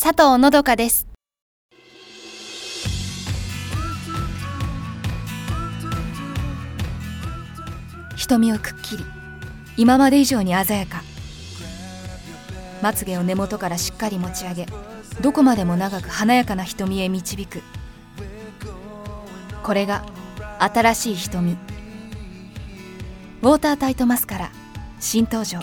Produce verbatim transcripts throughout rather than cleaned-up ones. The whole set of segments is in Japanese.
佐藤のどかです。 瞳をくっきり、今まで以上に鮮やか。まつげを根元からしっかり持ち上げ、どこまでも長く華やかな瞳へ導く。これが新しい瞳。ウォータータイトマスカラ新登場。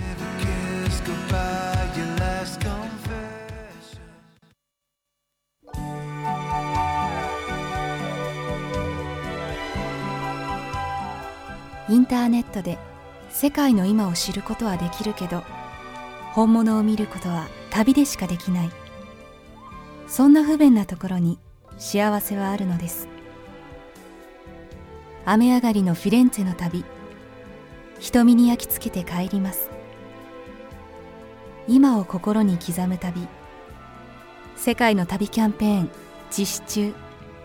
インターネットで世界の今を知ることはできるけど、本物を見ることは旅でしかできない。そんな不便なところに幸せはあるのです。雨上がりのフィレンツェの旅、瞳に焼き付けて帰ります。今を心に刻む旅、世界の旅キャンペーン実施中。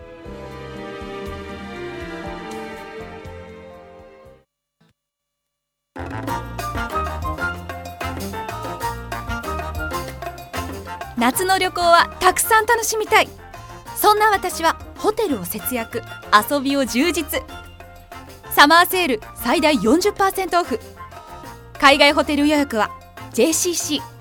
夏の旅行はたくさん楽しみたい。そんな私はホテルを節約、遊びを充実。サマーセール最大 よんじゅっパーセント オフ。海外ホテル予約は ジェーシーシー